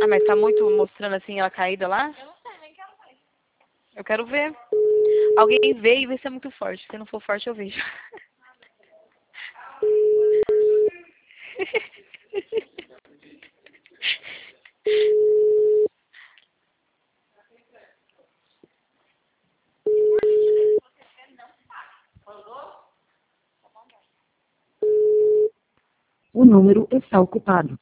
mas tá muito mostrando assim ela caída lá? Eu quero ver. Alguém vê e vê se é muito forte. Se não for forte, eu vejo. O número está ocupado.